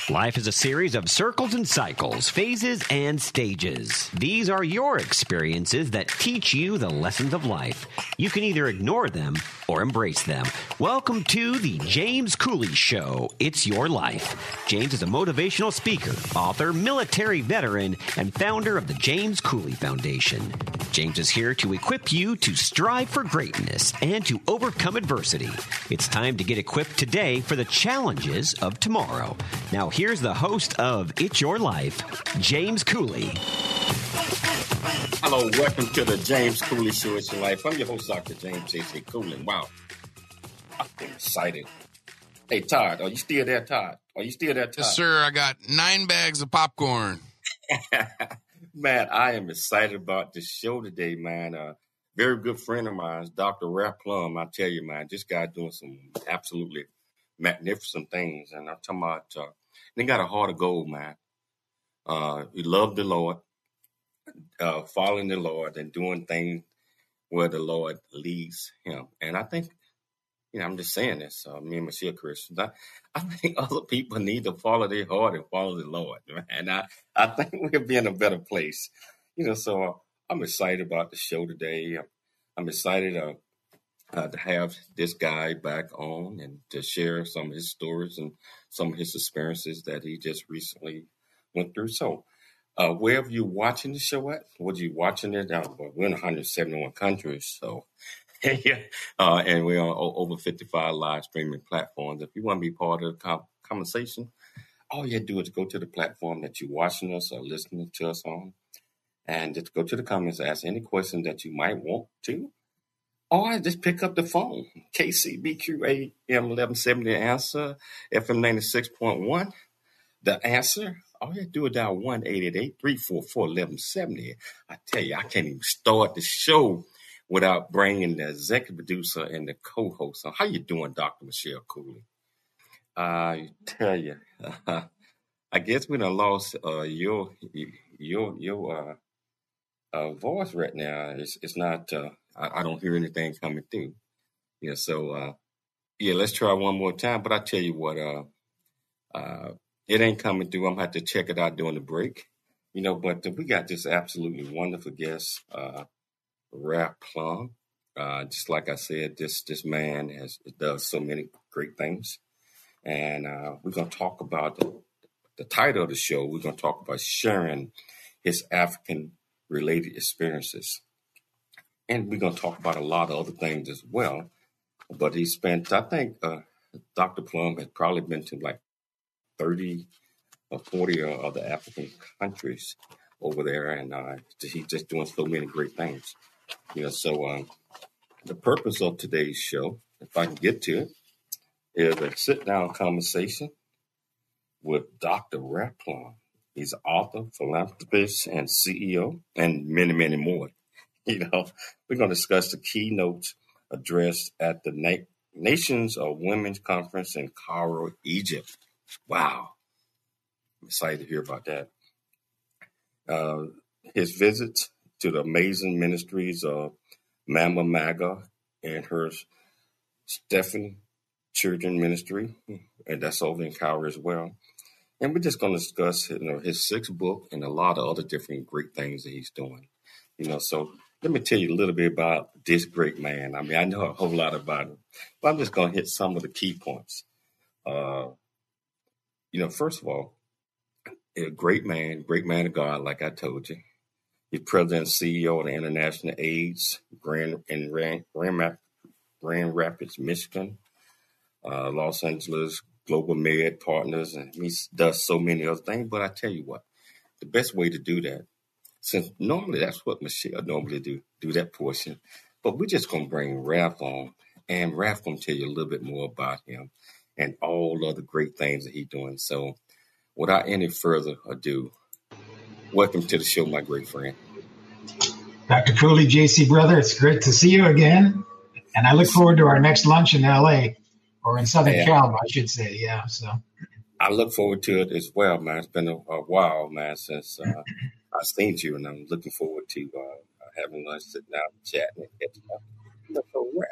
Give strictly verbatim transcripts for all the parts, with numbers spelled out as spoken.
Life is a series of circles and cycles, phases and stages. These are your experiences that teach you the lessons of life. You can either ignore them or embrace them. Welcome to the James Cooley Show. It's your life. James is a motivational speaker, author, military veteran, and founder of the James Cooley Foundation. James is here to equip you to strive for greatness and to overcome adversity. It's time to get equipped today for the challenges of tomorrow. Now, here's the host of It's Your Life, James Cooley. Hello, welcome to the James Cooley Show, It's Your Life. I'm your host, Doctor James J C Cooley. Wow, I'm excited. Hey, Todd, are you still there, Todd? Are you still there, Todd? Yes, sir. I got nine bags of popcorn. Man, I am excited about this show today, man. Uh, very good friend of mine, Doctor Ralph Plum. I tell you, man, this guy doing some absolutely magnificent things. And I'm talking about, uh, they got a heart of gold, man. Uh, he loved the Lord, uh, following the Lord and doing things where the Lord leads him. And I think, you know, I'm just saying this, uh, me and Michelle Christians, I, I think other people need to follow their heart and follow the Lord, man. And I, I think we'll be in a better place. You know, so uh, I'm excited about the show today. I'm excited uh, uh, to have this guy back on and to share some of his stories and some of his experiences that he just recently went through. So uh, wherever you're watching the show at, whether you're watching it, uh, we're in one hundred seventy-one countries, so yeah, uh, and we're on o- over fifty-five live streaming platforms. If you want to be part of the com- conversation, all you have to do is go to the platform that you're watching us or listening to us on, and just go to the comments, ask any question that you might want to, or just pick up the phone. K C B Q A M eleven seventy, the answer, F M ninety-six point one, the answer. All you have to do is dial one eight eight eight, three four four, one one seven zero. I tell you, I can't even start the show without bringing the executive producer and the co-host on. How you doing, Doctor Michelle Cooley? Uh, I tell you, uh, I guess we done lost uh, your your your uh, uh, voice right now. It's it's not. Uh, I, I don't hear anything coming through. Yeah, so uh, yeah, let's try one more time. But I tell you what, uh, uh, it ain't coming through. I'm gonna have to check it out during the break. You know, but we got this absolutely wonderful guest. Uh, Ralph Plum. Uh, just like I said, this this man has does so many great things. And uh, we're going to talk about the, the title of the show. We're going to talk about sharing his African-related experiences. And we're going to talk about a lot of other things as well. But he spent, I think, uh, Doctor Plum has probably been to like thirty or forty other African countries over there. And uh, he's just doing so many great things. You know, so um, the purpose of today's show, if I can get to it, is a sit-down conversation with Doctor Ralph Plum. He's an author, philanthropist, and C E O, and many, many more. You know, we're going to discuss the keynotes addressed at the Na- Nations of Women's Conference in Cairo, Egypt. Wow. I'm excited to hear about that. Uh, his visits to the amazing ministries of Mama Maga and her Stephanie Children Ministry, and that's over in Cairo as well. And we're just going to discuss, you know, his sixth book and a lot of other different great things that he's doing. You know, so let me tell you a little bit about this great man. I mean, I know a whole lot about him, but I'm just going to hit some of the key points. Uh, you know, first of all, a great man, great man of God, like I told you. He's president and C E O of the International AIDS Grand in Grand, Grand, Grand Rapids, Michigan, uh, Los Angeles Global Med Partners, and he does so many other things. But I tell you what, the best way to do that, since normally that's what Michelle normally do, do that portion, but we're just going to bring Ralph on, and Ralph going to tell you a little bit more about him and all other great things that he's doing. So without any further ado, welcome to the show, my great friend. Doctor Cooley, J C brother, it's great to see you again. And I look forward to our next lunch in L A or in Southern yeah. Cal, I should say. Yeah. So I look forward to it as well, man. It's been a, a while, man, since uh, I've seen you, and I'm looking forward to uh, having lunch, sitting down, chatting, and catching up. So, Ralph,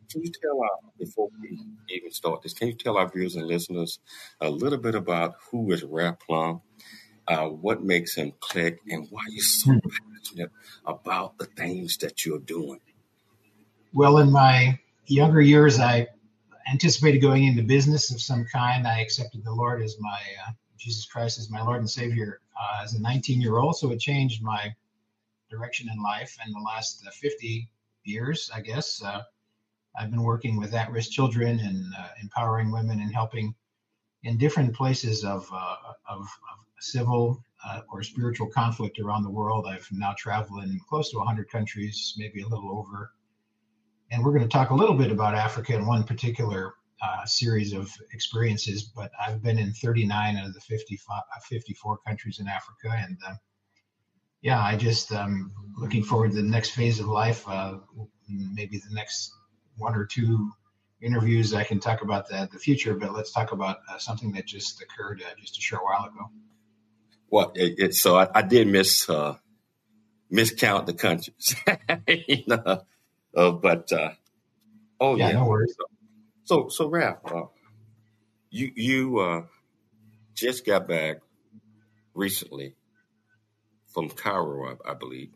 can you tell our, before we even start this, can you tell our viewers and listeners a little bit about who is Rare Plum, uh, what makes him click, and why you're so Hmm. passionate about the things that you're doing? Well, in my younger years, I anticipated going into business of some kind. I accepted the Lord as my, uh, Jesus Christ as my Lord and Savior uh, as a nineteen-year-old, so it changed my direction in life. In the last uh, fifty years, I guess, uh, I've been working with at-risk children and uh, empowering women and helping in different places of, uh, of, of civil uh, or spiritual conflict around the world. I've now traveled in close to one hundred countries, maybe a little over. And we're going to talk a little bit about Africa in one particular uh, series of experiences, but I've been in thirty-nine out of the fifty-five, fifty-four countries in Africa. And uh, yeah, I just um, looking forward to the next phase of life, uh, maybe the next one or two interviews I can talk about the, the future, but let's talk about uh, something that just occurred uh, just a short while ago. Well, it, it, so I, I did miss uh, miscount the countries, you know, uh, but uh, oh Yeah, yeah. no worries. So so Ralph, uh, you you uh, just got back recently from Cairo, I, I believe.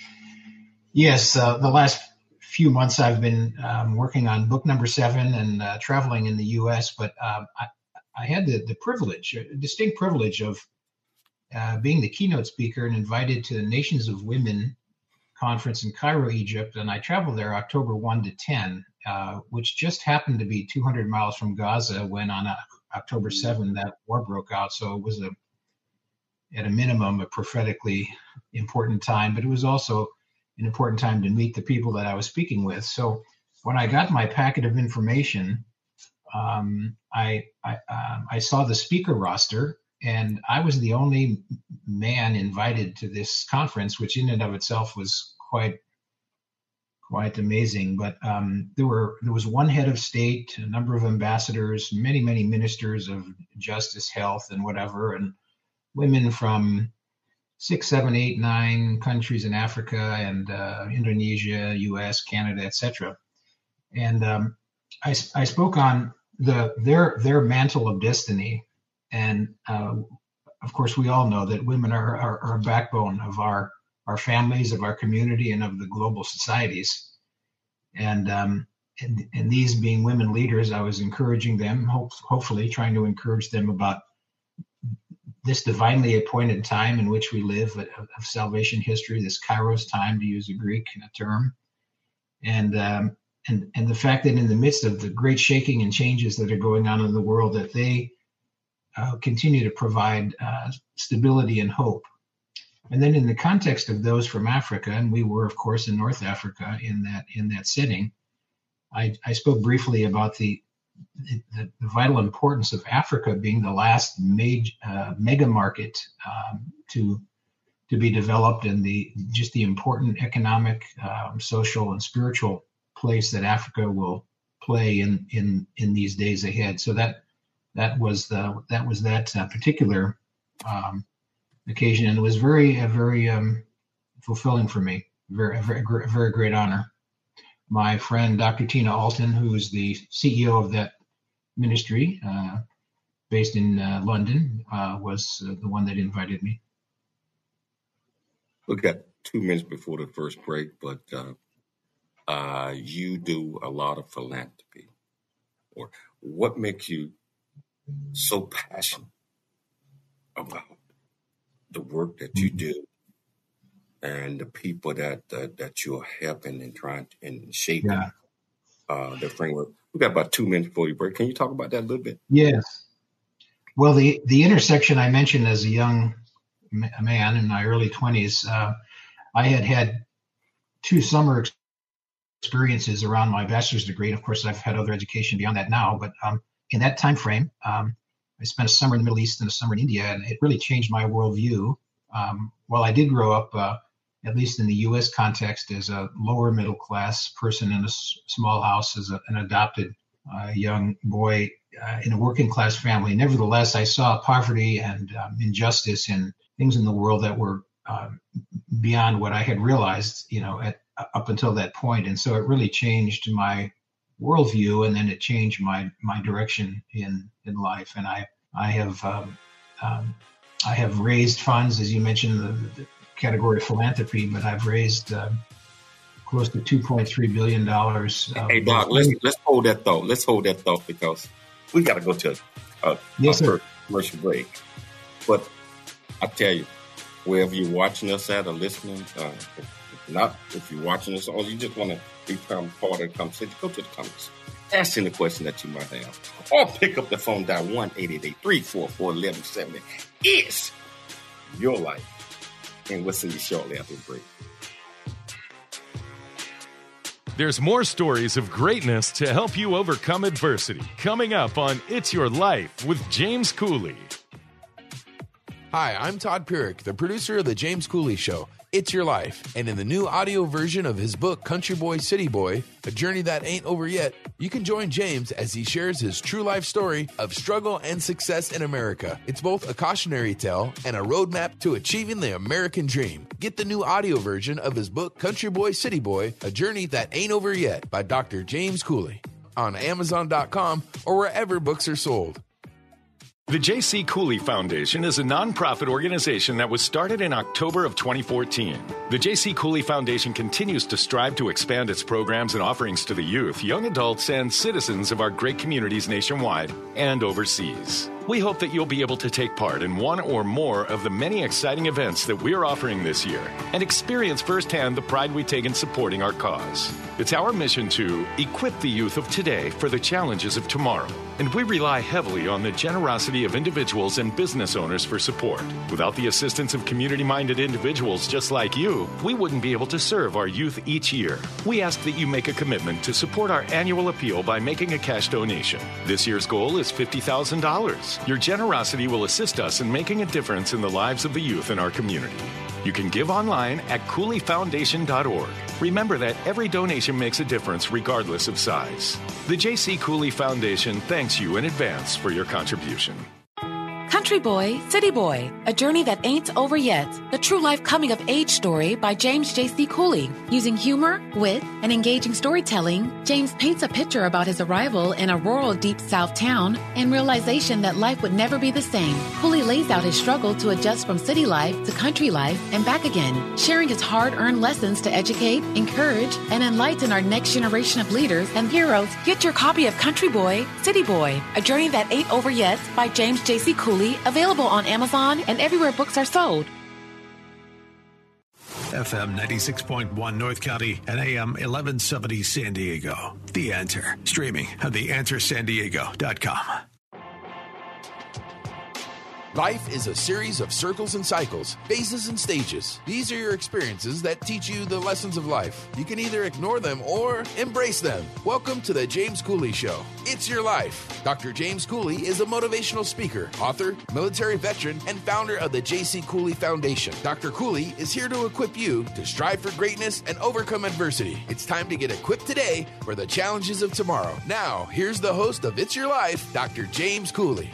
Yes, uh, the last few months I've been um, working on book number seven and uh, traveling in the U S, but um, I, I had the, the privilege, a distinct privilege of uh, being the keynote speaker and invited to the Nations of Women conference in Cairo, Egypt. And I traveled there October first to tenth, uh, which just happened to be two hundred miles from Gaza when on uh, October seventh that war broke out. So it was a, at a minimum, a prophetically important time, but it was also an important time to meet the people that I was speaking with. So when I got my packet of information, um, I I, um, I saw the speaker roster, and I was the only man invited to this conference, which in and of itself was quite quite amazing. But um, there were there was one head of state, a number of ambassadors, many many ministers of justice, health, and whatever, and women from six, seven, eight, nine countries in Africa and uh, Indonesia, U S, Canada, et cetera. And um, I, I spoke on the their their mantle of destiny. And uh, of course, we all know that women are, are, are a backbone of our, our families, of our community, and of the global societies. And, um, and, and these being women leaders, I was encouraging them, hope, hopefully trying to encourage them about this divinely appointed time in which we live of, of salvation history, this Kairos time, to use a Greek term, and um, and and the fact that in the midst of the great shaking and changes that are going on in the world, that they uh, continue to provide uh, stability and hope. And then in the context of those from Africa, and we were of course in North Africa in that in that setting, I, I spoke briefly about the The, the vital importance of Africa being the last major uh, mega market um, to to be developed, and the just the important economic, um, social, and spiritual place that Africa will play in in in these days ahead. So that that was the that was that uh, particular um, occasion, and it was very uh, very um, fulfilling for me. Very very very great honor. My friend Doctor Tina Alton, who is the C E O of that ministry, uh, based in uh, London, uh, was uh, the one that invited me. We got two minutes before the first break, but uh, uh, you do a lot of philanthropy. Or what makes you so passionate about the work that you do and the people that uh, that you're helping and trying to, and shaping Yeah. uh, the framework? We got about two minutes before you break. Can you talk about that a little bit? Yes. Well, the, the intersection I mentioned as a young man in my early twenties, uh, I had had two summer experiences around my bachelor's degree. And of course, I've had other education beyond that now. But um, in that time frame, um, I spent a summer in the Middle East and a summer in India, and it really changed my worldview. Um, while I did grow up, uh, at least in the U S context, as a lower middle class person in a s- small house, as a, an adopted uh, young boy uh, in a working class family. Nevertheless, I saw poverty and um, injustice and things in the world that were um, beyond what I had realized, you know, at, up until that point. And so it really changed my worldview, and then it changed my my direction in in life. And I I have um, um, I have raised funds, as you mentioned, the, the category of philanthropy, but I've raised uh, close to two point three billion dollars. Uh, hey, Doc, let's let's hold that thought. Let's hold that thought because we got to go to uh, yes, our commercial break. But I tell you, wherever you're watching us at or listening, uh, if not if you're watching us or you just want to become part of the conversation, go to the comments. Ask any question that you might have. Or pick up the phone, dial one eight eight eight, three four four, one one seven zero. It's your life. And we'll see you shortly after the break. There's more stories of greatness to help you overcome adversity. Coming up on It's Your Life with James Cooley. Hi, I'm Todd Pierick, the producer of The James Cooley Show. It's Your Life. And in the new audio version of his book, Country Boy, City Boy, A Journey That Ain't Over Yet, you can join James as he shares his true life story of struggle and success in America. It's both a cautionary tale and a roadmap to achieving the American dream. Get the new audio version of his book, Country Boy, City Boy, A Journey That Ain't Over Yet by Doctor James Cooley on Amazon dot com or wherever books are sold. The J C. Cooley Foundation is a nonprofit organization that was started in October of twenty fourteen. The J C. Cooley Foundation continues to strive to expand its programs and offerings to the youth, young adults, and citizens of our great communities nationwide and overseas. We hope that you'll be able to take part in one or more of the many exciting events that we're offering this year and experience firsthand the pride we take in supporting our cause. It's our mission to equip the youth of today for the challenges of tomorrow, and we rely heavily on the generosity of individuals and business owners for support. Without the assistance of community-minded individuals just like you, we wouldn't be able to serve our youth each year. We ask that you make a commitment to support our annual appeal by making a cash donation. This year's goal is fifty thousand dollars. Your generosity will assist us in making a difference in the lives of the youth in our community. You can give online at cooley foundation dot org. Remember that every donation makes a difference regardless of size. The J C. Cooley Foundation thanks you in advance for your contribution. Country Boy, City Boy, A Journey That Ain't Over Yet, the true life coming of age story by James J C. Cooley. Using humor, wit, and engaging storytelling, James paints a picture about his arrival in a rural deep south town and realization that life would never be the same. Cooley lays out his struggle to adjust from city life to country life and back again, sharing his hard-earned lessons to educate, encourage, and enlighten our next generation of leaders and heroes. Get your copy of Country Boy, City Boy, A Journey That Ain't Over Yet by James J C. Cooley, available on Amazon and everywhere books are sold. F M ninety-six point one North County and A M eleven seventy San Diego. The Answer. Streaming at the answer san diego dot com. Life is a series of circles and cycles, phases and stages. These are your experiences that teach you the lessons of life. You can either ignore them or embrace them. Welcome to the James Cooley Show. It's your life. Doctor James Cooley is a motivational speaker, author, military veteran, and founder of the J C. Cooley Foundation. Doctor Cooley is here to equip you to strive for greatness and overcome adversity. It's time to get equipped today for the challenges of tomorrow. Now, here's the host of It's Your Life, Doctor James Cooley.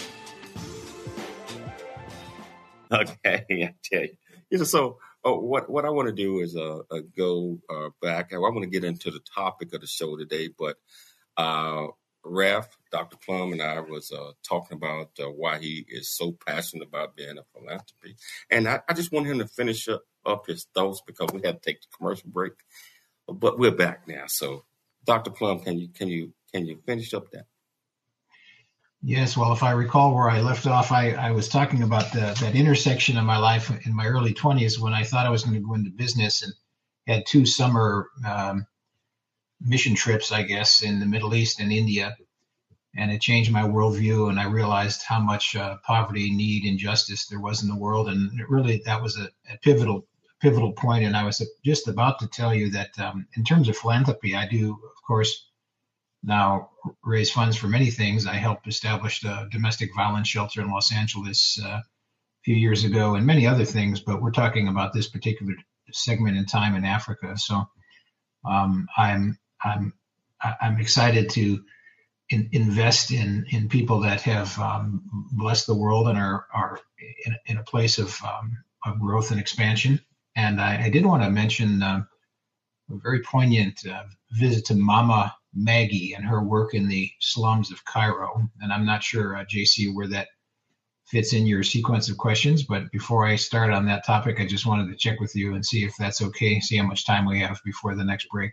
Okay, I tell you. You know, so oh, what what I want to do is uh, uh go uh, back. I want to get into the topic of the show today, but uh, Raf, Doctor Plum, and I was uh, talking about uh, why he is so passionate about being a philanthropy, and I, I just want him to finish up, up his thoughts because we had to take the commercial break. But we're back now, so Doctor Plum, can you can you can you finish up that? Yes, well, if I recall where I left off, I, I was talking about the, that intersection of my life in my early twenties when I thought I was going to go into business and had two summer um, mission trips, I guess, in the Middle East and India. And it changed my worldview, and I realized how much uh, poverty, need, injustice there was in the world. And it really, that was a, a pivotal pivotal point. And I was just about to tell you that um, in terms of philanthropy, I do, of course, now raise funds for many things. I helped establish the domestic violence shelter in Los Angeles uh, a few years ago and many other things, but we're talking about this particular segment in time in Africa. So um, I'm I'm I'm excited to in, invest in in people that have um, blessed the world and are are in, in a place of, um, of growth and expansion. And I, I did want to mention uh, a very poignant uh, visit to Mama Maggie and her work in the slums of Cairo. And I'm not sure, uh, J C, where that fits in your sequence of questions. But before I start on that topic, I just wanted to check with you and see if that's okay, see how much time we have before the next break.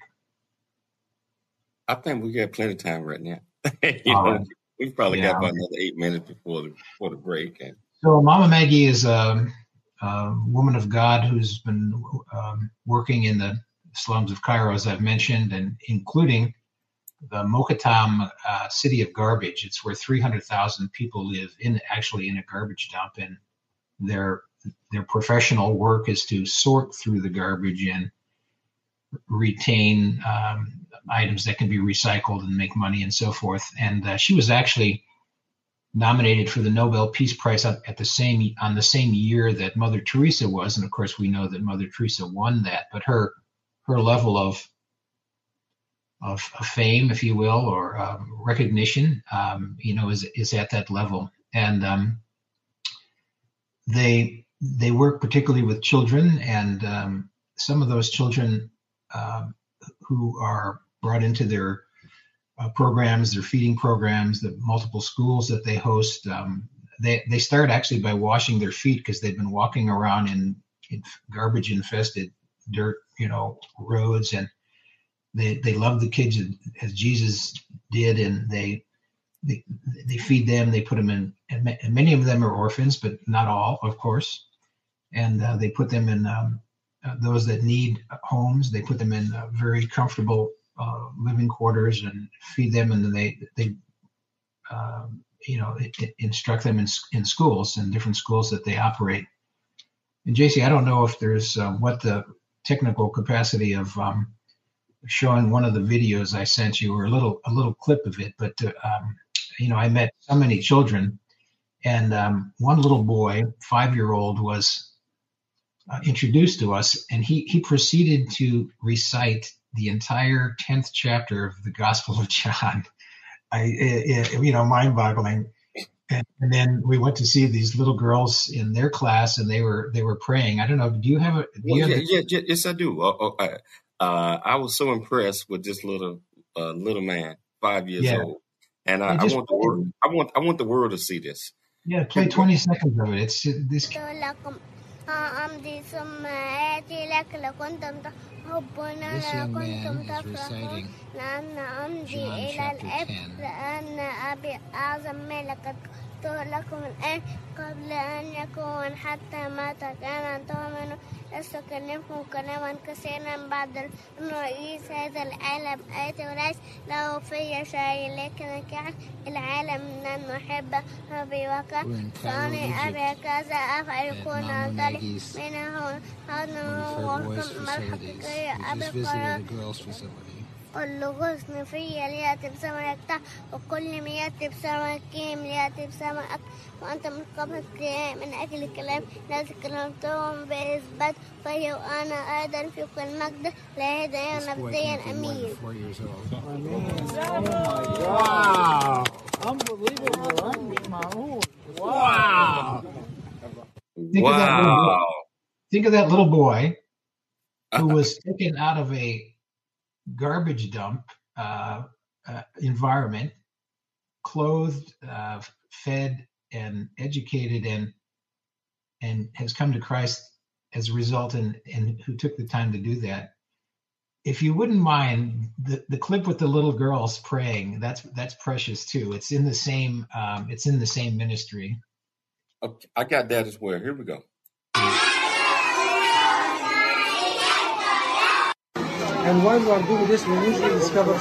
I think we got plenty of time right now. you All know, right. we've probably Yeah. got about another eight minutes before the, before the break. And So Mama Maggie is a, a woman of God who's been um, working in the slums of Cairo, as I've mentioned, and including the Mokatam uh, city of garbage. It's where three hundred thousand people live in actually in a garbage dump, and their their professional work is to sort through the garbage and retain um, items that can be recycled and make money and so forth. And uh, she was actually nominated for the Nobel Peace Prize at the same on the same year that Mother Teresa was, and of course we know that Mother Teresa won that. But her her level of Of, of fame, if you will, or um, recognition, um, you know, is is at that level. And um, they they work particularly with children, and um, some of those children um, who are brought into their uh, programs, their feeding programs, the multiple schools that they host, um, they they start actually by washing their feet because they've been walking around in, in garbage infested dirt, you know, roads, and They they love the kids as Jesus did, and they they they feed them. They put them in, and many of them are orphans, but not all, of course. And uh, they put them in um, uh, those that need homes. They put them in uh, very comfortable uh, living quarters and feed them, and then they they uh, you know instruct them in in schools and different schools that they operate. And J C, I don't know if there's uh, what the technical capacity of um, showing one of the videos I sent you, or a little a little clip of it. But uh, um, you know, I met so many children, and um, one little boy, five-year-old, was uh, introduced to us, and he he proceeded to recite the entire tenth chapter of the Gospel of John. I it, it, you know, mind-boggling. And, and then we went to see these little girls in their class, and they were they were praying. I don't know. Do you have a? Do you well, have yeah, the, yeah, yeah, yes, I do. Uh, uh, Uh, I was so impressed with this little uh, little man, five years Yeah. old, and I, Yeah, I just want the play- world. I want I want the world to see this. yeah, play twenty seconds of it. It's this. لكم أمضي ثم آتي لك لكنتم تحبون This young man لكنتم is تفرحون reciting لأن أمضي John إلى chapter الآب ten. لأن أبي أعظم ملكة لكم الآن قبل أن يكون حتى متى كان تؤمنوا لست أكلمكم كلاما كثيرا بعد الرئيس هذا العالم آتي وليس له في شيء لكن كان العالم من المحبة أبي وقع We're in Cairo, فأني Egypt, أبي كذا أفعل at يكون Mama أنطلق Maggie's من هنا هذا one هو of her boys' ثم facilities. الحقيقية We أبي just visited قرار a girls' facility. كل غصن فيا ليأتي بثمرك تحت وكل ما يأتي بثمرك كيم ليأتي بثمرك وأنت من قبل القيام من أجل الكلام الذي كلمتهم بإثبات فهي وأنا أيضا في كل مجد لا هدايا This boy نبديا can't be more أمين than four years old. Wow. Unbelievable, right? Wow. Think of that little boy. Wow! Think of that little boy who was taken out of a garbage dump uh, uh, environment, clothed, uh, fed, and educated, and and has come to Christ as a result, and, and who took the time to do that. If you wouldn't mind, the, the clip with the little girls praying, that's that's precious too. It's in the same um, it's in the same ministry. Okay, I got that as well. Here we go. And while we are doing this, we usually discover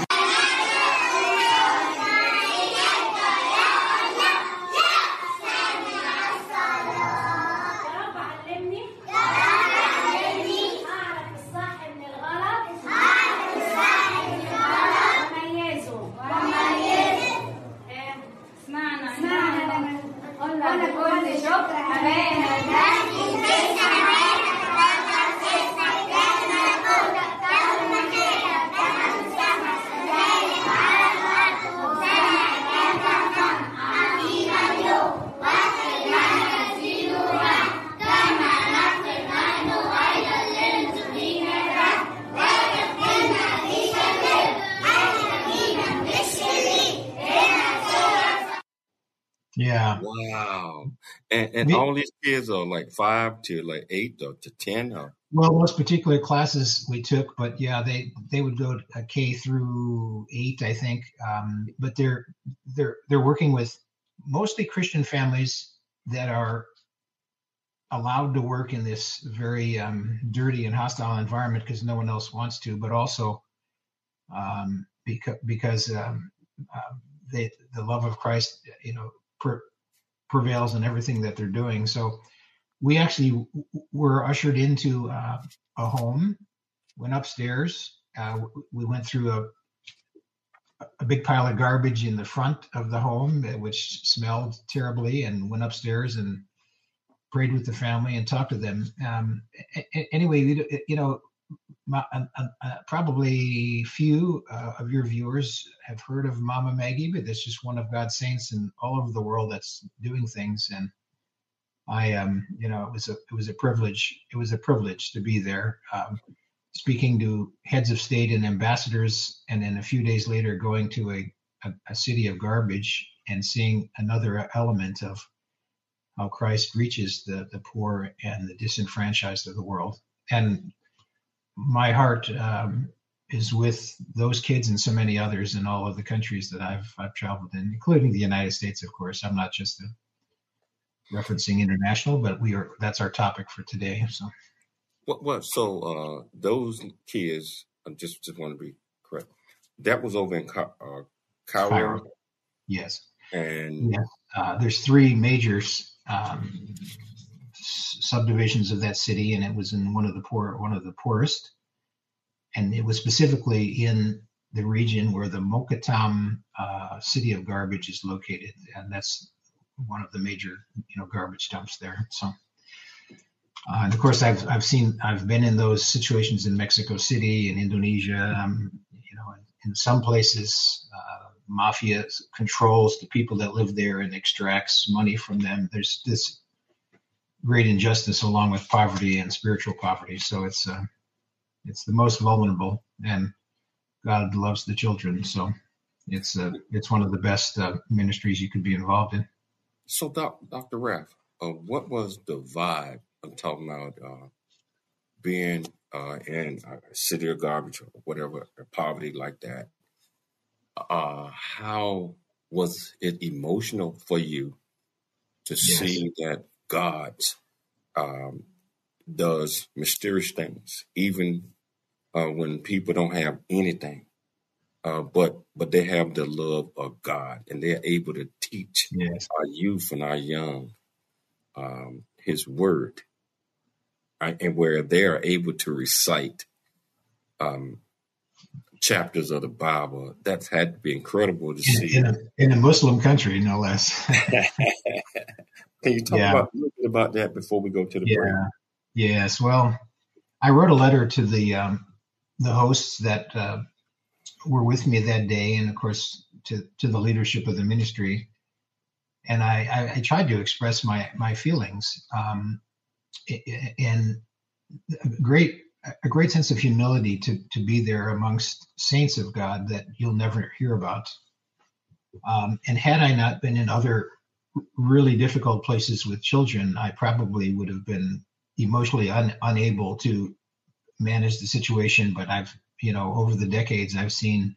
Wow. And and We, all these kids are like five to like eight or to ten or well, those particular classes we took, but yeah, they they would go to K through eight, I think. Um, but they're they're they're working with mostly Christian families that are allowed to work in this very um, dirty and hostile environment because no one else wants to, but also um, because because um, uh, they, the love of Christ, you know, per, prevails in everything that they're doing. So we actually w- were ushered into uh, a home, went upstairs. Uh, we went through a a big pile of garbage in the front of the home, which smelled terribly, and went upstairs and prayed with the family and talked to them. Um, a- anyway, you know, my, uh, uh, probably few uh, of your viewers have heard of Mama Maggie, but that's just one of God's saints in all over the world that's doing things. And I, um, you know, it was a it was a privilege. It was a privilege to be there, um, speaking to heads of state and ambassadors, and then a few days later going to a, a, a city of garbage and seeing another element of how Christ reaches the, the poor and the disenfranchised of the world. And my heart um, is with those kids and so many others in all of the countries that I've I've traveled in, including the United States, of course. I'm not just a, referencing international, but we are. That's our topic for today. So, what? What? So uh, those kids, I just just want to be correct. That was over in Ca- uh, Cairo. Cairo. Yes. And yes. Uh, there's three major um, subdivisions of that city, and it was in one of the poor, one of the poorest, and it was specifically in the region where the Mokatam uh, city of garbage is located, and that's one of the major, you know, garbage dumps there. So, uh, and of course, I've I've seen, I've been in those situations in Mexico City and Indonesia. Um, you know, in, in some places, uh, mafia controls the people that live there and extracts money from them. There's this great injustice along with poverty and spiritual poverty. So it's uh, it's the most vulnerable, and God loves the children. So it's uh, it's one of the best uh, ministries you could be involved in. So, doc, Doctor Raff, uh, what was the vibe? I'm talking about uh, being uh, in a city of garbage or whatever, or poverty like that. Uh, how was it emotional for you to yes. see that God um, does mysterious things, even uh, when people don't have anything, uh, but but they have the love of God, and they're able to teach yes. our youth and our young um, His Word, right? And where they are able to recite um, chapters of the Bible. That's had to be incredible to in, see in a, in a Muslim country, no less. Can you talk yeah. about a little bit about that before we go to the yeah. break? Yes. Well, I wrote a letter to the um, the hosts that uh, were with me that day, and of course to, to the leadership of the ministry. And I, I, I tried to express my my feelings, um, and a great a great sense of humility to to be there amongst saints of God that you'll never hear about. Um, and had I not been in other really difficult places with children, I probably would have been emotionally un, unable to manage the situation. But I've, you know, over the decades, I've seen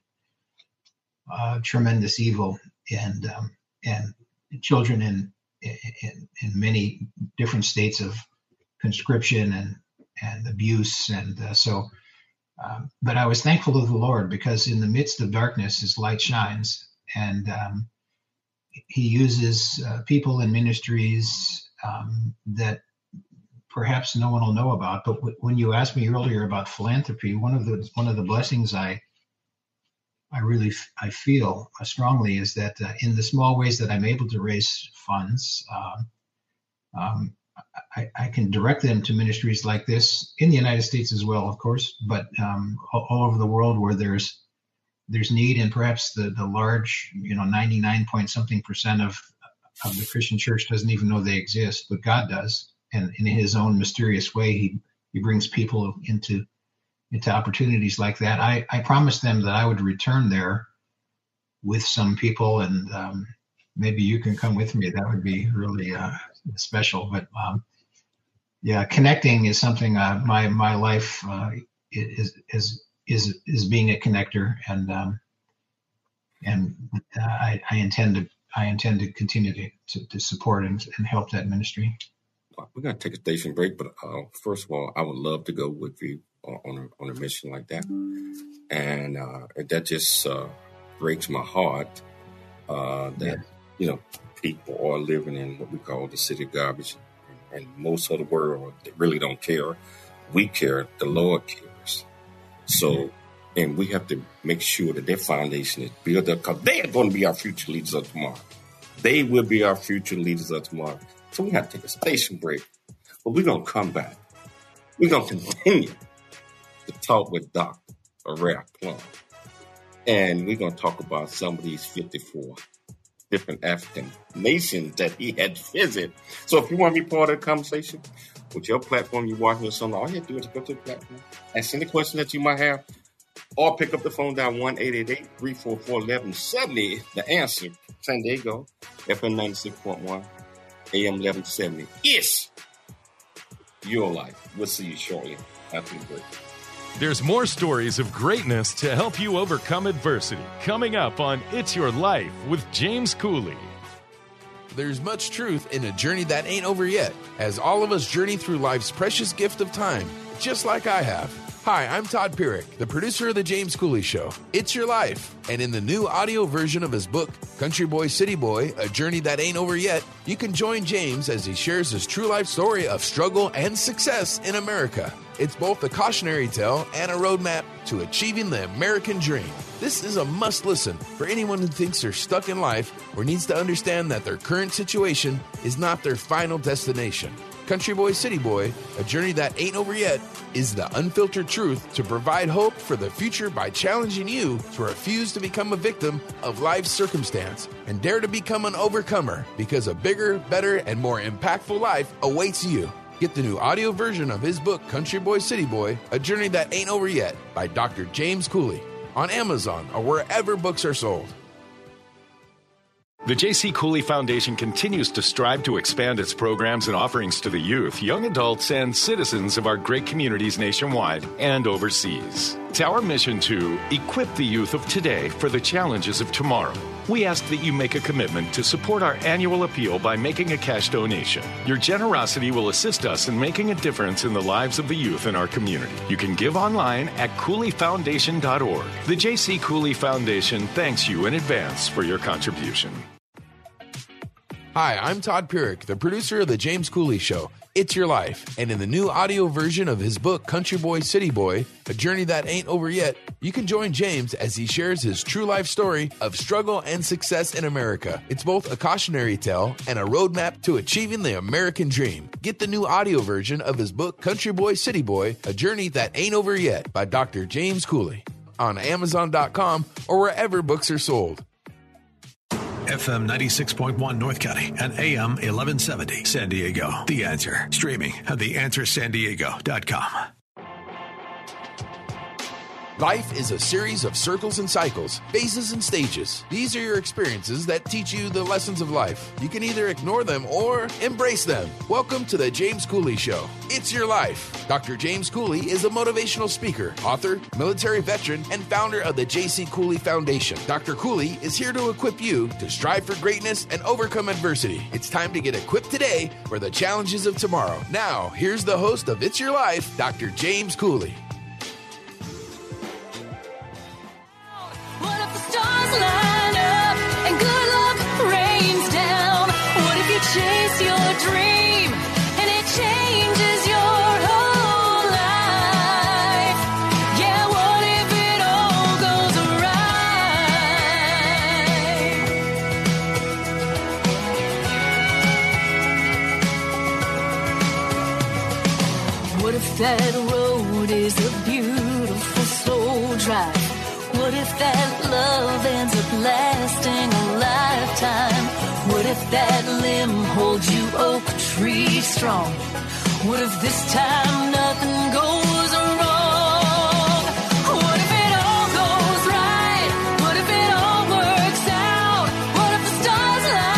uh, tremendous evil and um, and children in, in in many different states of conscription and and abuse, and uh, so. Um, but I was thankful to the Lord, because in the midst of darkness, His light shines, and um, He uses uh, people and ministries um, that perhaps no one will know about. But w- when you asked me earlier about philanthropy, one of the one of the blessings I I really f- I feel strongly is that uh, in the small ways that I'm able to raise funds, uh, um, I, I can direct them to ministries like this in the United States as well, of course, but um, all, all over the world where there's there's need, and perhaps the the large, you know, ninety-nine point something percent of of the Christian church doesn't even know they exist, but God does, and in His own mysterious way, He He brings people into into opportunities like that. I I promised them that I would return there with some people, and um, maybe you can come with me. That would be really uh, special. But um, yeah, connecting is something. Uh, my my life uh, is is is is being a connector, and um, and uh, I, I intend to I intend to continue to to, to support and, and help that ministry. We're gonna take a station break, but uh, first of all, I would love to go with you on, on a on a mission like that, and uh, that just uh, breaks my heart uh, that yeah. you know people are living in what we call the city of garbage, and, and most of the world they really don't care. We care. The Lord cares. So, and we have to make sure that their foundation is built up because they are going to be our future leaders of tomorrow. They will be our future leaders of tomorrow. So we have to take a station break, but we're going to come back. We're going to continue to talk with Doctor Ralph Plum. And we're going to talk about some of these fifty-four different African nations that he had to visit. So if you want to be part of the conversation with your platform, you're watching or something, all you have to do is go to the platform, ask any question that you might have, or pick up the phone down one eight eight eight, three four four, one one seven zero. The answer, San Diego, F M ninety-six point one. A M eleven seventy. It's your life. We'll see you shortly after the break. There's more stories of greatness to help you overcome adversity coming up on It's Your Life with James Cooley. There's much truth in a journey that ain't over yet, as all of us journey through life's precious gift of time, just like I have. Hi, I'm Todd Pyrick, the producer of The James Cooley Show. It's Your Life. And in the new audio version of his book, Country Boy, City Boy, A Journey That Ain't Over Yet, you can join James as he shares his true life story of struggle and success in America. It's both a cautionary tale and a roadmap to achieving the American dream. This is a must-listen for anyone who thinks they're stuck in life or needs to understand that their current situation is not their final destination. Country Boy, City Boy, A Journey That Ain't Over Yet, is the unfiltered truth to provide hope for the future by challenging you to refuse to become a victim of life's circumstance and dare to become an overcomer because a bigger, better, and more impactful life awaits you. Get the new audio version of his book, Country Boy, City Boy, A Journey That Ain't Over Yet by Doctor James Cooley on Amazon or wherever books are sold. The J C. Cooley Foundation continues to strive to expand its programs and offerings to the youth, young adults, and citizens of our great communities nationwide and overseas. It's our mission to equip the youth of today for the challenges of tomorrow. We ask that you make a commitment to support our annual appeal by making a cash donation. Your generosity will assist us in making a difference in the lives of the youth in our community. You can give online at cooley foundation dot org. The J C. Cooley Foundation thanks you in advance for your contribution. Hi, I'm Todd Pyrick, the producer of The James Cooley Show. It's Your Life. And in the new audio version of his book, Country Boy, City Boy, A Journey That Ain't Over Yet, you can join James as he shares his true life story of struggle and success in America. It's both a cautionary tale and a roadmap to achieving the American dream. Get the new audio version of his book, Country Boy, City Boy, A Journey That Ain't Over Yet by Doctor James Cooley on Amazon dot com or wherever books are sold. F M ninety-six point one North County and A M eleven seventy San Diego. The Answer. Streaming at the answer san diego dot com. Life is a series of circles and cycles, phases and stages. These are your experiences that teach you the lessons of life. You can either ignore them or embrace them. Welcome to the James Cooley Show. It's Your Life. Doctor James Cooley is a motivational speaker, author, military veteran, and founder of the J C. Cooley Foundation. Doctor Cooley is here to equip you to strive for greatness and overcome adversity. It's time to get equipped today for the challenges of tomorrow. Now, here's the host of It's Your Life, Doctor James Cooley. What if the stars line up and good luck rains down? What if you chase your dream and it changes your whole life? Yeah, what if it all goes right? What if that road is a beautiful slow drive? What if that love ends up lasting a lifetime? What if that limb holds you oak tree strong? What if this time nothing goes wrong? What if it all goes right? What if it all works out? What if the stars line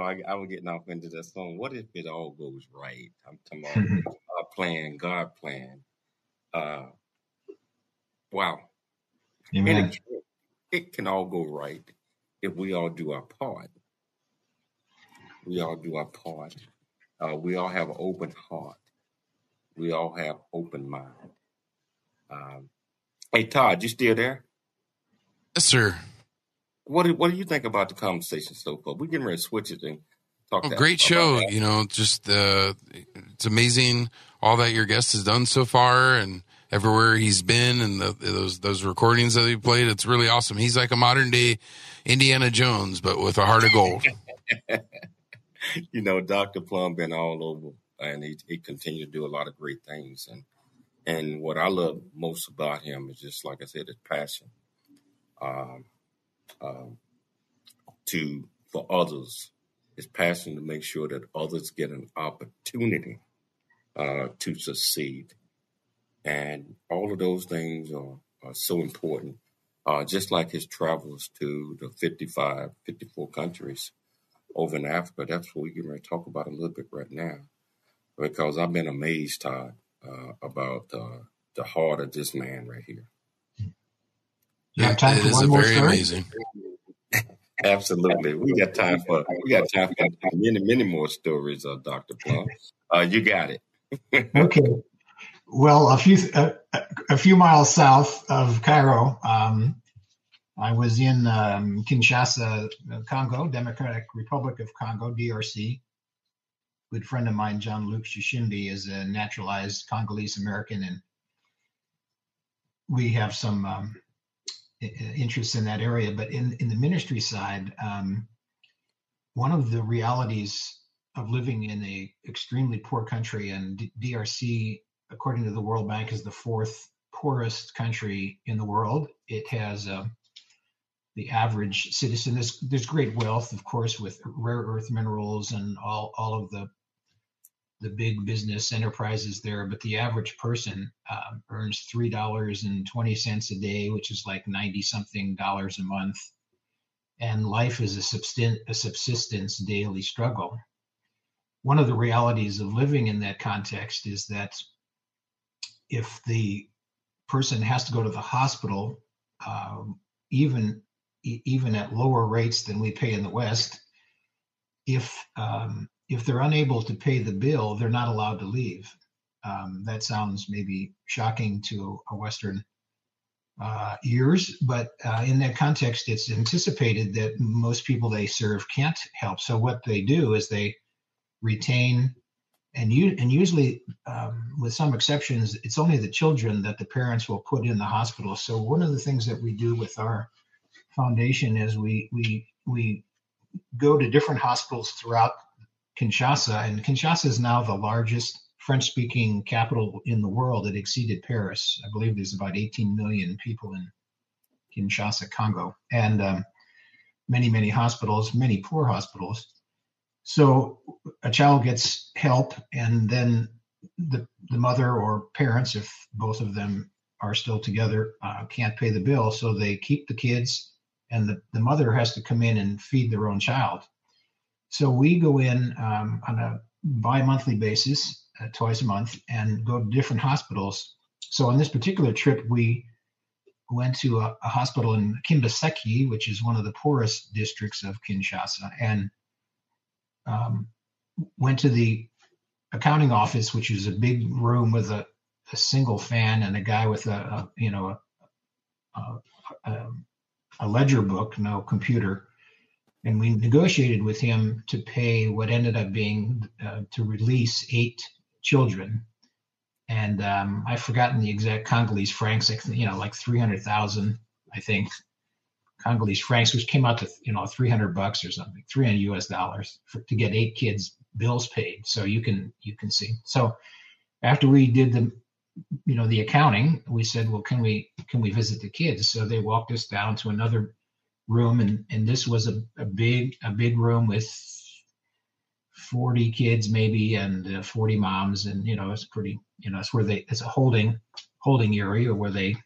I, I was getting off into that song. What if it all goes right? I'm talking about God plan, God plan. Uh, wow. Amen. And it, it can all go right if we all do our part. We all do our part. Uh, we all have an open heart. We all have open mind. Um, hey, Todd, you still there? Yes, sir. What do, what do you think about the conversation so far? We're getting ready to switch it and talk. Oh, that, great show. that. You know, just uh, it's amazing all that your guest has done so far, and everywhere he's been, and the, those those recordings that he played. It's really awesome. He's like a modern day Indiana Jones, but with a heart of gold. You know, Doctor Plum been all over, and he he continues to do a lot of great things. And and what I love most about him is just, like I said, his passion. Um. Um, to for others, his passion to make sure that others get an opportunity uh, to succeed, and all of those things are, are so important. Uh, just like his travels to the fifty-five, fifty-four countries over in Africa, that's what we're going to talk about a little bit right now, because I've been amazed, Todd, uh, about uh, the heart of this man right here. You have time it for is one a more very story? amazing. Absolutely, we got time for we got time for many many more stories, uh, Doctor Plum. Uh, you got it. Okay. Well, a few a, a few miles south of Cairo, um, I was in um, Kinshasa, Congo, Democratic Republic of Congo, D R C. A good friend of mine, John-Luc Shishimbi, is a naturalized Congolese American, and we have some um, interests in that area. But in, in the ministry side, um, one of the realities of living in a extremely poor country, and D- DRC, according to the World Bank, is the fourth poorest country in the world. It has uh, the average citizen. There's, there's great wealth, of course, with rare earth minerals and all, all of the the big business enterprises there, but the average person uh, earns three dollars and twenty cents a day, which is like ninety something dollars a month. And life is a, subsist- a subsistence daily struggle. One of the realities of living in that context is that if the person has to go to the hospital, uh, even even at lower rates than we pay in the West, if um, if they're unable to pay the bill, they're not allowed to leave. Um, that sounds maybe shocking to a Western uh, ears, but uh, in that context, it's anticipated that most people they serve can't help. So what they do is they retain, and you and usually, um, with some exceptions, it's only the children that the parents will put in the hospital. So one of the things that we do with our foundation is we we we go to different hospitals throughout Kinshasa, and Kinshasa is now the largest French-speaking capital in the world. It exceeded Paris. I believe there's about eighteen million people in Kinshasa, Congo, and um, many, many hospitals, many poor hospitals. So a child gets help, and then the the mother or parents, if both of them are still together, uh, can't pay the bill, so they keep the kids, and the, the mother has to come in and feed their own child. So we go in um, on a bi-monthly basis, uh, twice a month, and go to different hospitals. So on this particular trip, we went to a, a hospital in Kimbaseki, which is one of the poorest districts of Kinshasa, and um, went to the accounting office, which is a big room with a, a single fan and a guy with a, a you know a, a, a ledger book, no computer. And we negotiated with him to pay what ended up being uh, to release eight children. And um, I've forgotten the exact Congolese francs, you know, like three hundred thousand, I think, Congolese francs, which came out to, you know, three hundred bucks or something, three hundred U S dollars for, to get eight kids' bills paid. So you can, you can see. So after we did the, you know, the accounting, we said, well, can we, can we visit the kids? So they walked us down to another room, and and this was a, a big a big room with forty kids maybe, and uh, forty moms, and you know it's pretty, you know it's where they it's a holding holding area where they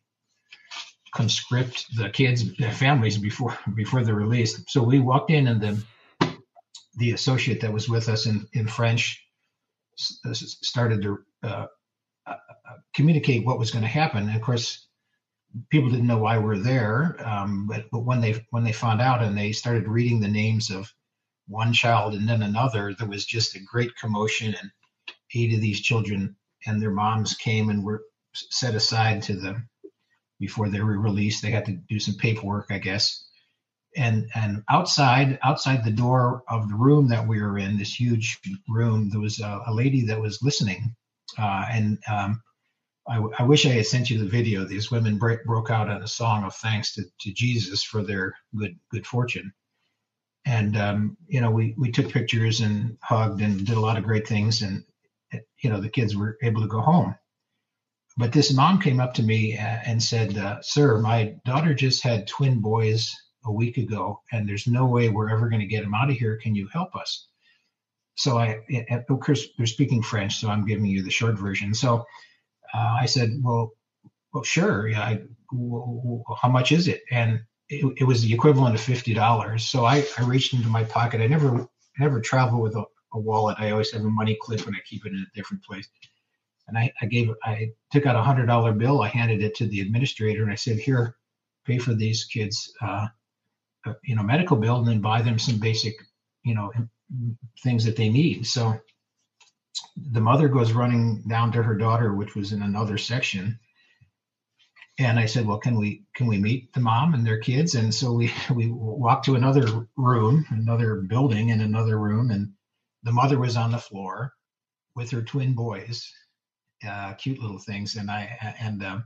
conscript the kids, their families before before they're released. So we walked in, and the the associate that was with us in, in French s- started to uh, uh, communicate what was going to happen. And of course, people didn't know why we're there, um, but, but when they when they found out and they started reading the names of one child and then another, there was just a great commotion, and eight of these children and their moms came and were set aside to the before they were released. They had to do some paperwork, I guess. And and outside outside the door of the room that we were in, this huge room, there was a, a lady that was listening, uh, and um, I, I wish I had sent you the video. These women break, broke out in a song of thanks to, to Jesus for their good good fortune. And, um, you know, we, we took pictures and hugged and did a lot of great things. And, you know, the kids were able to go home. But this mom came up to me and said, uh, sir, my daughter just had twin boys a week ago, and there's no way we're ever going to get them out of here. Can you help us? So I, of course, they're speaking French, so I'm giving you the short version. So uh, I said, well, well, sure. Yeah, I, well, how much is it? And It, it was the equivalent of fifty dollars. So I, I reached into my pocket. I never never travel with a, a wallet. I always have a money clip and I keep it in a different place. And I, I gave I took out a hundred dollar bill. I handed it to the administrator and I said, here, pay for these kids, uh, uh, you know, medical bill, and then buy them some basic, you know, things that they need. So the mother goes running down to her daughter, which was in another section. And I said, well, can we can we meet the mom and their kids? And so we, we walked to another room, another building in another room. And the mother was on the floor with her twin boys, uh, cute little things. And I and um,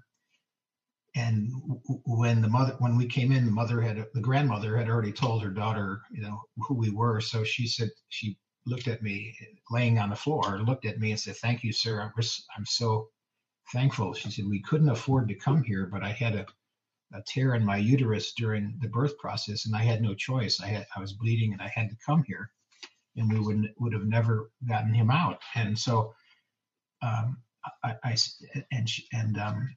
and when the mother when we came in, the mother had the grandmother had already told her daughter, you know, who we were. So she said, she looked at me laying on the floor, looked at me and said, thank you, sir. I'm, I'm so thankful. She said, we couldn't afford to come here, but I had a, a tear in my uterus during the birth process, and I had no choice. I had I was bleeding, and I had to come here, and we wouldn't would have never gotten him out. And so, um, I, I and she, and um,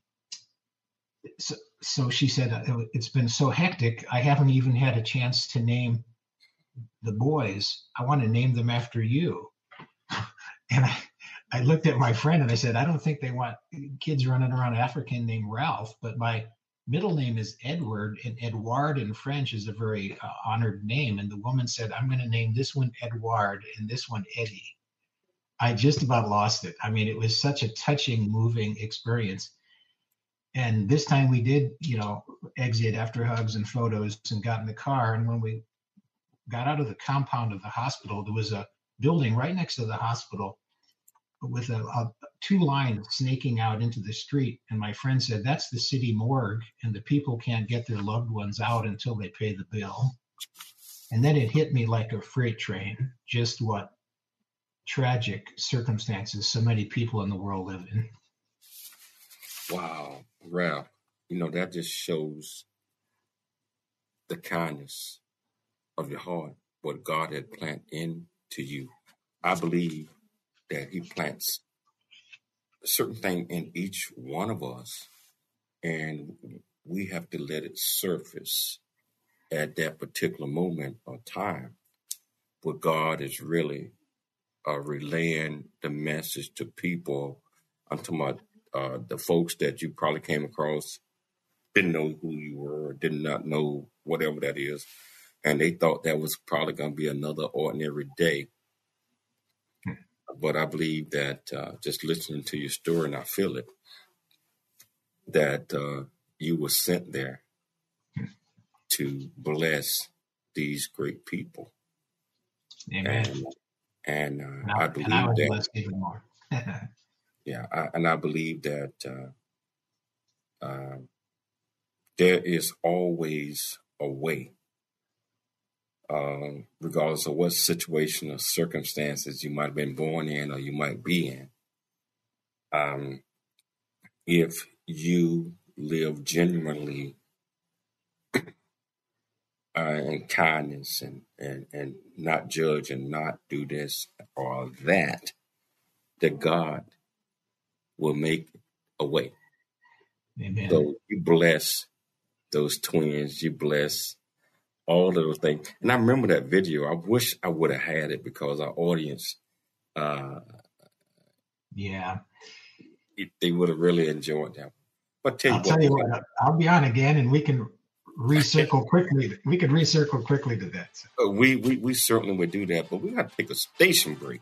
so so she said, it's been so hectic. I haven't even had a chance to name the boys. I want to name them after you. And I. I looked at my friend and I said, I don't think they want kids running around African named Ralph, but my middle name is Edward, and Edouard in French is a very uh, honored name. And the woman said, I'm going to name this one Edouard and this one Eddie. I just about lost it. I mean, it was such a touching, moving experience. And this time we did, you know, exit after hugs and photos and got in the car. And when we got out of the compound of the hospital, there was a building right next to the hospital with a, a two lines snaking out into the street. And my friend said, that's the city morgue, and the people can't get their loved ones out until they pay the bill. And then it hit me like a freight train, just what tragic circumstances so many people in the world live in. Wow, Ralph, you know, that just shows the kindness of your heart, what God had planted into you. I believe that he plants a certain thing in each one of us, and we have to let it surface at that particular moment or time where God is really uh, relaying the message to people. I'm talking about uh, the folks that you probably came across, didn't know who you were, or did not know whatever that is, and they thought that was probably going to be another ordinary day. But I believe that uh, just listening to your story, and I feel it, that uh, you were sent there to bless these great people. Amen. And, and, uh, and I, I believe and I was that. blessed even more. yeah, I, and I believe that uh, uh, there is always a way. Uh, regardless of what situation or circumstances you might have been born in or you might be in. Um, if you live genuinely uh, in kindness and, and, and not judge and not do this or that, that God will make a way. Amen. So you bless those twins, you bless all those things. And I remember that video. I wish I would have had it because our audience, uh, yeah, it, they would have really enjoyed that. But tell you I'll what, tell you what, I'll be on again, and we can recircle quickly. We could recircle quickly to that. uh, we, we we certainly would do that. But we got to take a station break.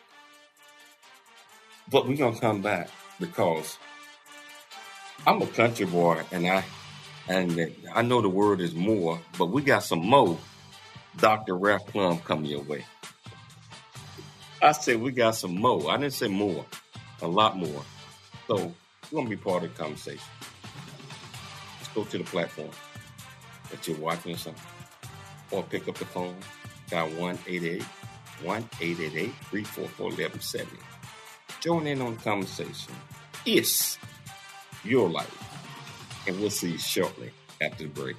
But we're gonna come back because I'm a country boy, and I and I know the word is more, but we got some more Doctor Ralph Plum coming your way. I said we got some more. I didn't say more, a lot more. So we're gonna be part of the conversation. Let's go to the platform that you're watching us on, or pick up the phone, dial one eight eight eight, one eight eight eight, three four four, one one seven zero. Join in on the conversation. It's your life. And we'll see you shortly after the break.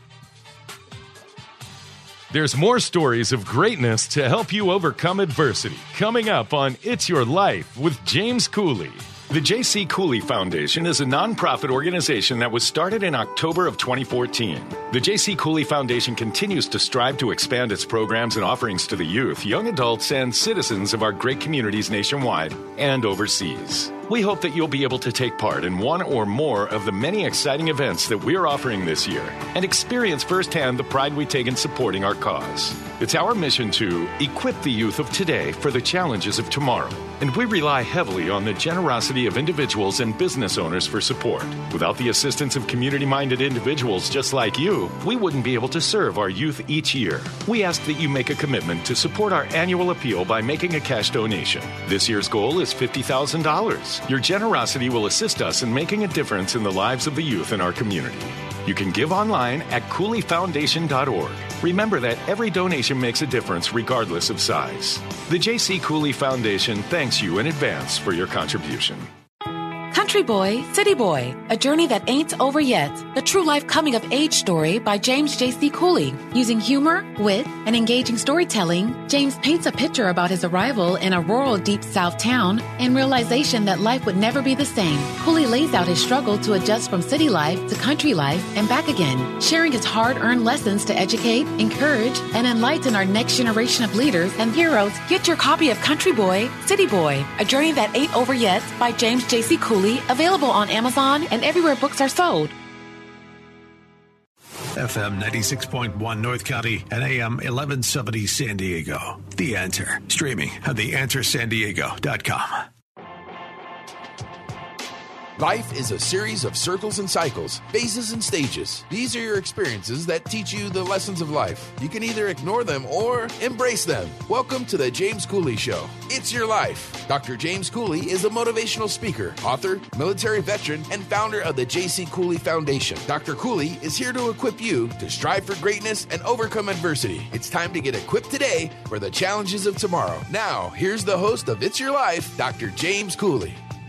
There's more stories of greatness to help you overcome adversity coming up on It's Your Life with James Cooley. The J C. Cooley Foundation is a nonprofit organization that was started in October of twenty fourteen. The J C. Cooley Foundation continues to strive to expand its programs and offerings to the youth, young adults, and citizens of our great communities nationwide and overseas. We hope that you'll be able to take part in one or more of the many exciting events that we're offering this year and experience firsthand the pride we take in supporting our cause. It's our mission to equip the youth of today for the challenges of tomorrow, and we rely heavily on the generosity of individuals and business owners for support. Without the assistance of community-minded individuals just like you, we wouldn't be able to serve our youth each year. We ask that you make a commitment to support our annual appeal by making a cash donation. This year's goal is fifty thousand dollars. Your generosity will assist us in making a difference in the lives of the youth in our community. You can give online at cooley foundation dot org. Remember that every donation makes a difference regardless of size. The J C. Cooley Foundation thanks you in advance for your contribution. Country Boy, City Boy, a journey that ain't over yet. The true life coming of age story by James J C. Cooley. Using humor, wit, and engaging storytelling, James paints a picture about his arrival in a rural deep south town and realization that life would never be the same. Cooley lays out his struggle to adjust from city life to country life and back again, sharing his hard-earned lessons to educate, encourage, and enlighten our next generation of leaders and heroes. Get your copy of Country Boy, City Boy, a journey that ain't over yet by James J C. Cooley, available on Amazon and everywhere books are sold. F M ninety-six point one North County and A M eleven seventy San Diego. The Answer. Streaming at the answer san diego dot com. Life is a series of circles and cycles, phases and stages. These are your experiences that teach you the lessons of life. You can either ignore them or embrace them. Welcome to the James Cooley Show. It's your life. Doctor James Cooley is a motivational speaker, author, military veteran, and founder of the J C. Cooley Foundation. Doctor Cooley is here to equip you to strive for greatness and overcome adversity. It's time to get equipped today for the challenges of tomorrow. Now, here's the host of It's Your Life, Doctor James Cooley.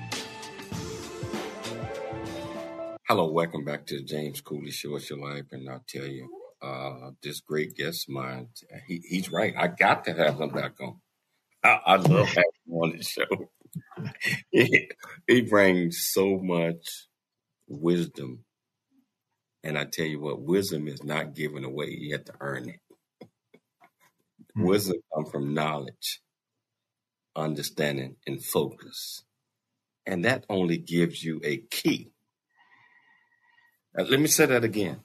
Hello, welcome back to the James Cooley Show. It's Your Life, and I'll tell you, uh, this great guest of mine, he, he's right. I got to have him back on. I, I love having him on the show. he, he brings so much wisdom, and I tell you what, wisdom is not given away. You have to earn it. Mm-hmm. Wisdom comes from knowledge, understanding, and focus, and that only gives you a key. Uh, let me say that again.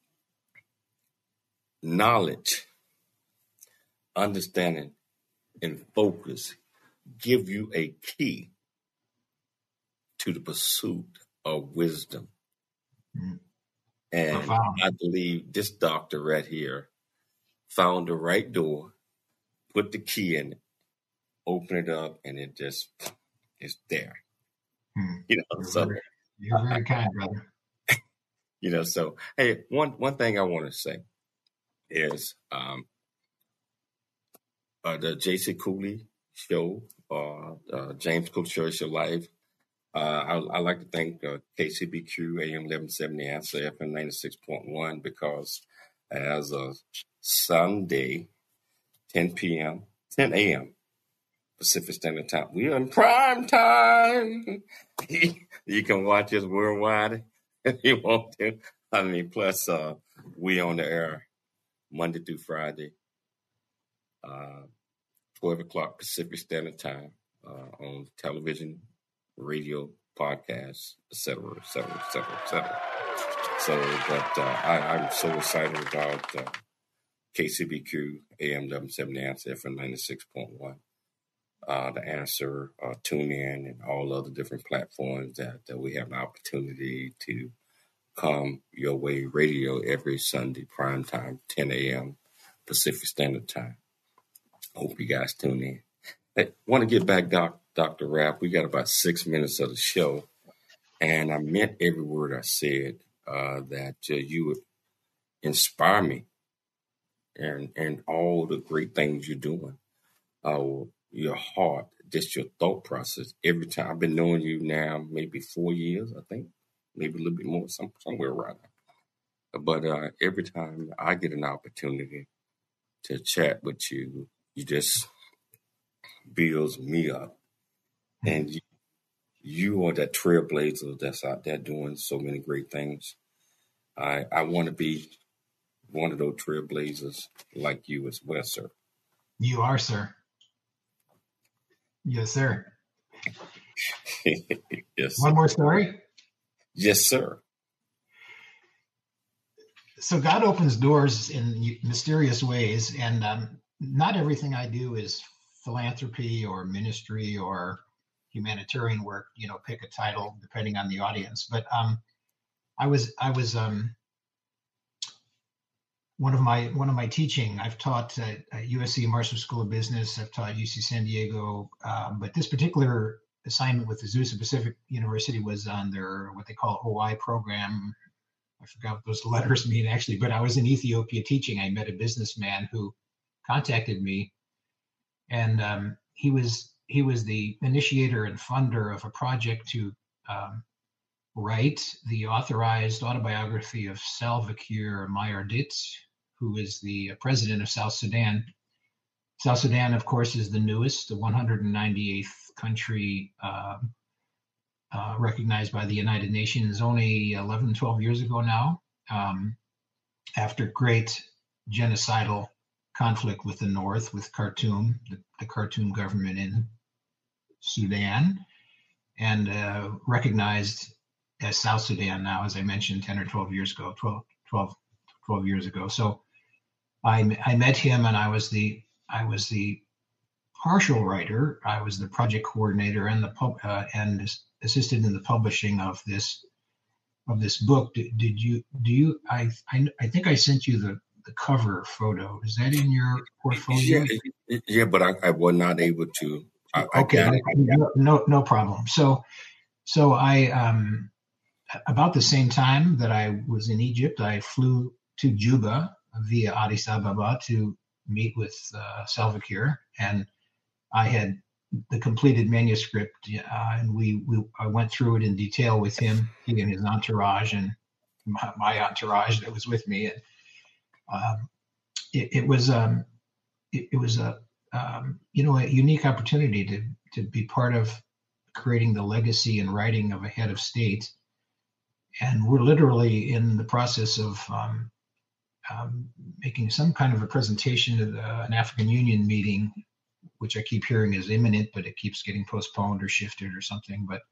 Knowledge, understanding, and focus give you a key to the pursuit of wisdom. Mm. And wow. I believe this doctor right here found the right door, put the key in it, open it up, and it just is there. Mm. You know, you're so very, you're very kind, brother. You know, so, hey, one, one thing I want to say is um, uh, the J C. Cooley Show, uh, uh, James Cooley Show, It's Your Life. Uh, I, I like to thank uh, K C B Q, A M eleven seventy, Answer, F M ninety-six point one, because as of Sunday, ten p.m., ten a.m., Pacific Standard Time, we are in prime time. You can watch us worldwide if you want to. I mean, plus uh, we on the air Monday through Friday, uh, twelve o'clock Pacific Standard Time, uh, on television, radio, podcasts, et cetera, et cetera, et cetera, et cetera. So, but uh, I, I'm so excited about uh, K C B Q, A M eleven seventy Answer, F M ninety-six point one. Uh, the Answer, uh, tune in, and all other different platforms that, that we have an opportunity to come your way. Radio every Sunday, prime time, ten a.m. Pacific Standard Time. Hope you guys tune in. Hey, want to get back, Doc, Doctor Rapp. We got about six minutes of the show, and I meant every word I said. Uh, that uh, you would inspire me, and and all the great things you're doing. Uh, your heart, just your thought process. Every time I've been knowing you now, maybe four years, I think, maybe a little bit more, some, somewhere around there. But uh, every time I get an opportunity to chat with you, you just builds me up, and you, you are that trailblazer that's out there doing so many great things. I I want to be one of those trailblazers like you as well, sir. You are, sir. Yes, sir. Yes. One more story? Yes, sir. So God opens doors in mysterious ways, and um, not everything I do is philanthropy or ministry or humanitarian work. You know, pick a title depending on the audience. But um, I was I was um, one of my one of my teaching. I've taught at, at U S C Marshall School of Business. I've taught U C San Diego, um, but this particular assignment with Azusa Pacific University was on their what they call O I program. I forgot what those letters mean actually, but I was in Ethiopia teaching. I met a businessman who contacted me, and um, he was he was the initiator and funder of a project to um, write the authorized autobiography of Salva Kiir Mayardit, who is the president of South Sudan. South Sudan, of course, is the newest, the one hundred ninety-eighth country uh, uh, recognized by the United Nations only eleven, twelve years ago now, um, after great genocidal conflict with the North, with Khartoum, the, the Khartoum government in Sudan, and uh, recognized as South Sudan now, as I mentioned, ten or twelve years ago, twelve, twelve, twelve years ago. So I, I met him, and I was the I was the partial writer. I was the project coordinator and the pub, uh, and assisted in the publishing of this of this book. Did, did you do you? I, I I think I sent you the the cover photo. Is that in your portfolio? Yeah, yeah, but I, I was not able to. I, okay, I no, no no problem. So so I um about the same time that I was in Egypt, I flew to Juba via Addis Ababa to meet with uh, Salva Kiir, and I had the completed manuscript, uh, and we, we I went through it in detail with him, he and his entourage, and my, my entourage that was with me. And um, it, it was um, it, it was a um, you know a unique opportunity to to be part of creating the legacy and writing of a head of state, and we're literally in the process of um, Um, making some kind of a presentation at uh, an African Union meeting, which I keep hearing is imminent, but it keeps getting postponed or shifted or something. But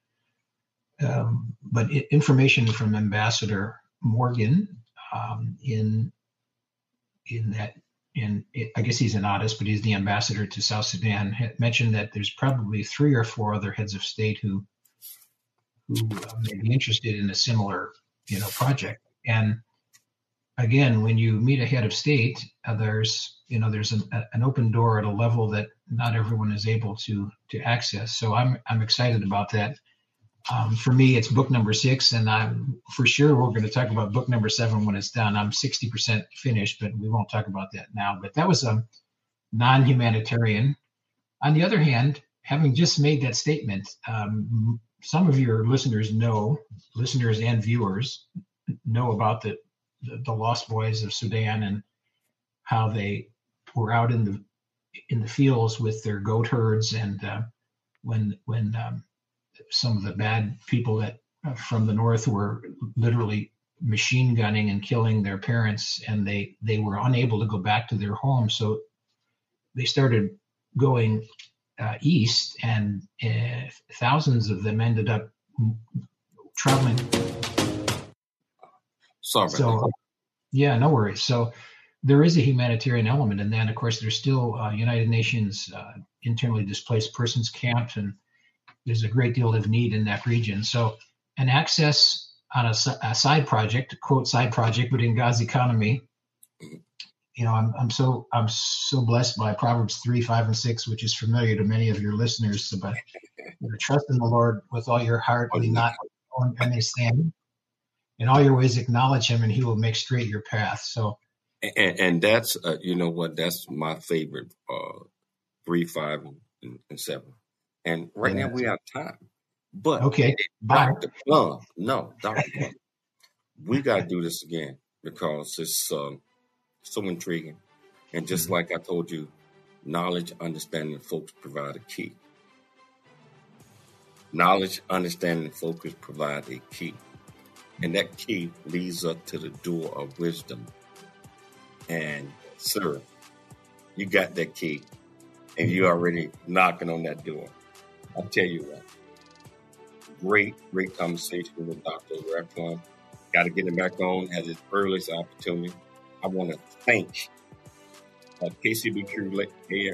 um, but it, information from Ambassador Morgan um, in in that in it, I guess he's an Addis, but he's the ambassador to South Sudan, had mentioned that there's probably three or four other heads of state who who uh, may be interested in a similar you know project. And again, when you meet a head of state, uh, there's you know there's an, an open door at a level that not everyone is able to to access. So I'm I'm excited about that. Um, for me, it's book number six, and I'm for sure we're going to talk about book number seven when it's done. I'm sixty percent finished, but we won't talk about that now. But that was a non-humanitarian. On the other hand, having just made that statement, um, some of your listeners know, listeners and viewers know about the The, the Lost Boys of Sudan and how they were out in the in the fields with their goat herds, and uh, when when um, some of the bad people that uh, from the north were literally machine gunning and killing their parents, and they, they were unable to go back to their home. So they started going uh, east, and uh, thousands of them ended up traveling. Sorry. So, yeah, no worries. So there is a humanitarian element in that. Of course, there's still uh, United Nations uh, internally displaced persons camps, and there's a great deal of need in that region. So an access on a, a side project, quote side project, but in God's economy, you know, I'm I'm so I'm so blessed by Proverbs three, five, and six, which is familiar to many of your listeners. But you know, trust in the Lord with all your heart, and not on understanding. In all your ways, acknowledge Him, and He will make straight your path. So, and, and that's uh, you know what, that's my favorite, uh, three, five, and, and seven. And right yeah, now we have time. But okay, Doctor Plum, no, Doctor Plum, we got to do this again because it's um, so intriguing. And just mm-hmm. like I told you, knowledge, understanding, and focus provide a key. Knowledge, understanding, and focus provide a key. And that key leads up to the door of wisdom. And, sir, you got that key, and you're already knocking on that door. I'll tell you what. Great, great conversation with Doctor Raplum. Got to get him back on at his earliest opportunity. I want to thank uh, K C B Q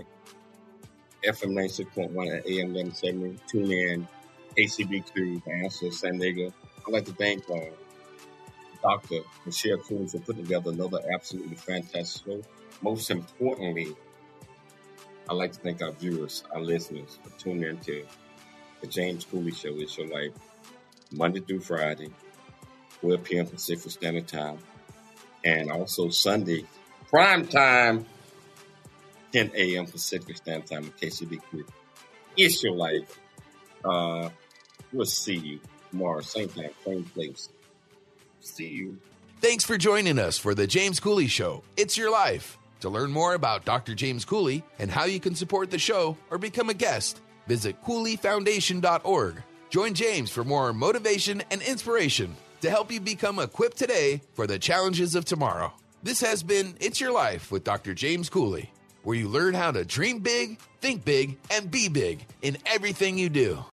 F M ninety-six point one at A M eleven seventy. Tune in, K C B Q, the answer, San Diego. I'd like to thank uh, Doctor Michelle Coons for putting together another absolutely fantastic show. Most importantly, I'd like to thank our viewers, our listeners, for tuning in to the James Cooley Show. It's your life, Monday through Friday, twelve p.m. Pacific Standard Time, and also Sunday, prime time, ten a.m. Pacific Standard Time at K C B Q. It's your life. Uh, we'll see you tomorrow, same time, same place. See you. Thanks for joining us for the James Cooley Show. It's your life. To learn more about Doctor James Cooley and how you can support the show or become a guest, visit cooley foundation dot org. Join James for more motivation and inspiration to help you become equipped today for the challenges of tomorrow. This has been It's Your Life with Doctor James Cooley, where you learn how to dream big, think big, and be big in everything you do.